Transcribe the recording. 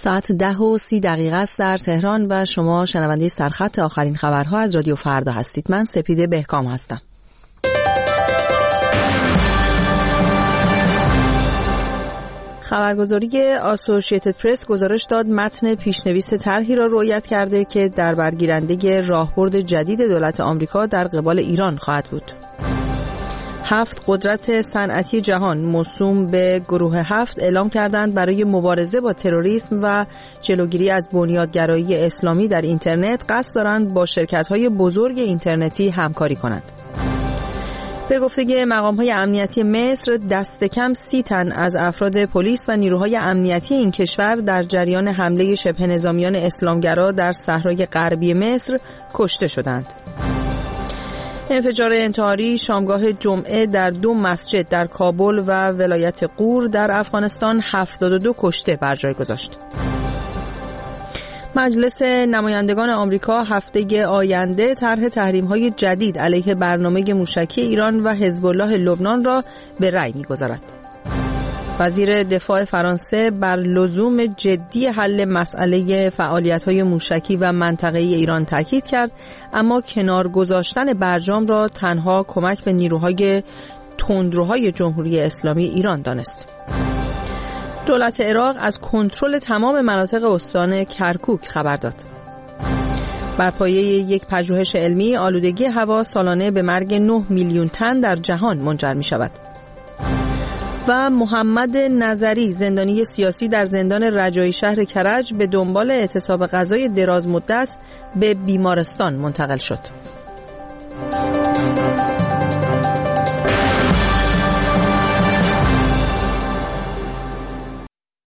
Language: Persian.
ساعت 10:30 است در تهران و شما شنونده سرخط آخرین خبرها از رادیو فردا هستید. من سپیده بهکام هستم. خبرگزاری آسوشییتد پرس گزارش داد متن پیشنویس طرحی را رؤیت کرده که در برگیرنده راهبرد جدید دولت آمریکا در قبال ایران خواهد بود. 7 قدرت صنعتی جهان موسوم به گروه 7 اعلام کردند برای مبارزه با تروریسم و جلوگیری از بنیادگرایی اسلامی در اینترنت قصد دارند با شرکت‌های بزرگ اینترنتی همکاری کنند. به گفته مقام‌های امنیتی مصر دست کم 30 تن از افراد پلیس و نیروهای امنیتی این کشور در جریان حمله شبه نظامیان اسلامگرا در صحرای غربی مصر کشته شدند. انفجار انتحاری شامگاه جمعه در 2 مسجد در کابل و ولایت غور در افغانستان 72 کشته بر جای گذاشت. مجلس نمایندگان آمریکا هفته آینده طرح تحریم‌های جدید علیه برنامه موشکی ایران و حزب الله لبنان را به رأی می‌گذارد. وزیر دفاع فرانسه بر لزوم جدی حل مسئله فعالیت‌های موشکی و منطقه‌ای ایران تاکید کرد، اما کنار گذاشتن برجام را تنها کمک به نیروهای تندروهای جمهوری اسلامی ایران دانست. دولت عراق از کنترل تمام مناطق استان کرکوک خبر داد. بر پایه یک پژوهش علمی آلودگی هوا سالانه به مرگ 9 میلیون تن در جهان منجر می شود. و محمد نظری زندانی سیاسی در زندان رجایی شهر کرج به دنبال اعتصاب غذای دراز مدت به بیمارستان منتقل شد.